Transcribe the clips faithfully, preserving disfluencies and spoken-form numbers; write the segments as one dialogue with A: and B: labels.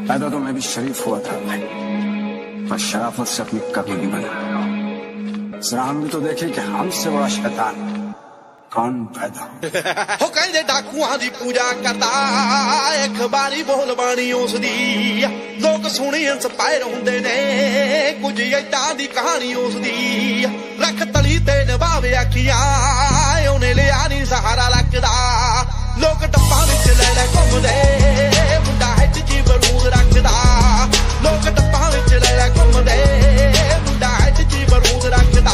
A: पैदा तो मैं भी शरीफ हुआ था भाई, पर शराफत से अपनी कभी नहीं बना। जरा हम भी तो देखे कि हमसे बड़ा शैतान कौन पैदा
B: हो। कहंदे डाकुआं दी पूजा करदा, अखबारी बोल बाणी उसदी, लोग सुणी इंस्पायर हुंदे ने, कुछ ऐदां दी कहानी उसदी। रख तली ते नभावे अखियां, उन्हें लिया नी सहारा लगदा। लोग डब्बां विच ले ले घुमदे, मुंडा हिट च बरूद रखदा। लोग डब्बां विच ले ले घुमदे, मुंडा हिट च बरूद रखदा।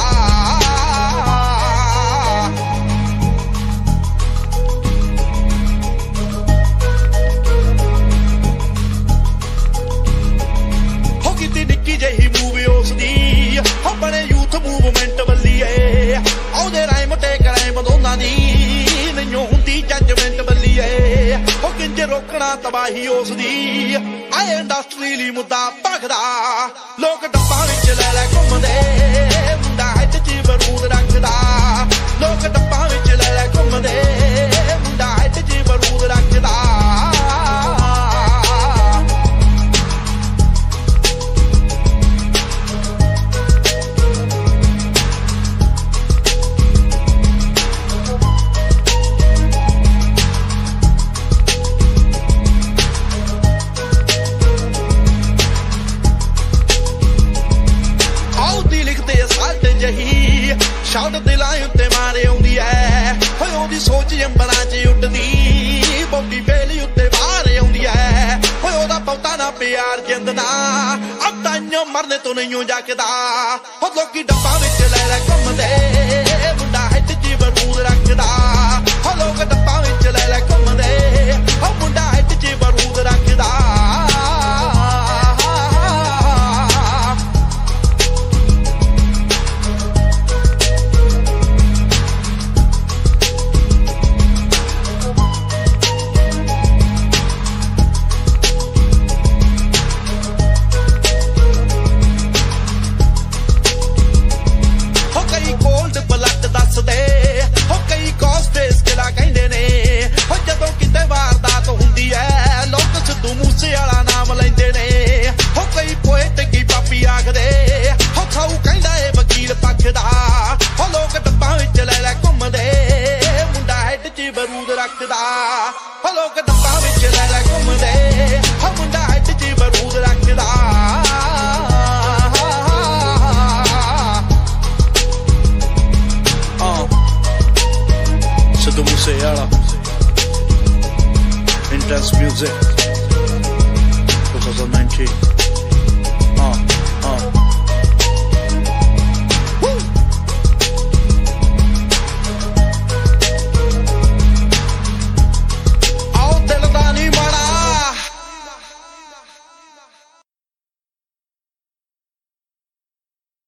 B: ਜਿਹੀ ਮੂਵ ਉਸਦੀ ਆਪਣੇ ਯੂਥ ਮੂਵਮੈਂਟ ਬੱਲੀਏ, ਉਹਦੇ ਰਾਈਮ ਤੇ ਕਰਾਈਮ ਦੋਨਾਂ ਦੀ ਨਹੀਂ ਹੁੰਦੀ ਜੱਜਮੈਂਟ ਬੱਲੀਏ। ਉਹ ਕਿੰਜ ਰੋਕਣਾ ਤਬਾਹੀ ਉਸਦੀ, ਆਏ ਇੰਡਸਟਰੀ ਲਈ ਮੁੱਦਾ ਭਖਦਾ। ਲੋਕ ਡੱਬਾਂ ਵਿੱਚ ਲੈ ਲੈ ਘੁੰਮਦੇ, ਮੁੰਡਾ ਹਿੱਟ ਚ ਬਰੂਦ ਰੱਖਦਾ। ਲੋਕ ਡੱਬਾਂ ਵਿੱਚ ਲੈ ਲੈ ਘੁੰਮਦੇ, ਮੁੰਡਾ ਹਿੱਟ ਚ ਬਰੂਦ ਰੱਖਦਾ। ਸ਼ਾਟ ਦਿਲਾਂ ਉੱਤੇ ਮਾਰੇ ਆਉਂਦੀ ਐ, ਹੋਏ ਉਹਦੀ ਸੋਚ ਅੰਬਰਾਂ 'ਚ ਉੱਡਦੀ, ਬੌਡੀ ਬੇਲੀ ਉੱਤੇ ਬਾਹਰ ਆਉਂਦੀ ਐ। ਹੋਏ ਉਹਦਾ ਬਹੁਤਾ ਨਾ ਪਿਆਰ ਜਿੰਦਦਾ, ਅੱਤਾਂ ਮਰਨੇ ਤੋਂ ਨਹੀਂ ਜੱਕਦਾ। ਹੋ ਲੋਕੀ ਡੱਬਾਂ ਵਿੱਚ ਲੈ ਲੈ ਘੁੰਮਦੇ, ਮੁੰਡਾ ਹਿੱਟ 'ਚ ਬਰੂਦ ਰੱਖਦਾ। ਹੋ ਲੋਕ ਡੱਬਾਂ ਵਿੱਚ ਲੈ ਲੈ ਘੁੰਮਦੇ, ਹੋ ਮੁੰਡਾ ਹਿੱਟ 'ਚ ਬਰੂਦ ਰੱਖਦਾ। ਲੋਕ ਡੱਬਾਂ ਵਿੱਚ ਲੈ ਲੈ ਘੁੰਮਦੇ, ਹੋ ਮੁੰਡਾ ਹਿੱਟ 'ਚ ਬਰੂਦ ਰੱਖਦਾ। Sidhu Moosewala, Intense Music twenty nineteen. Uh, uh.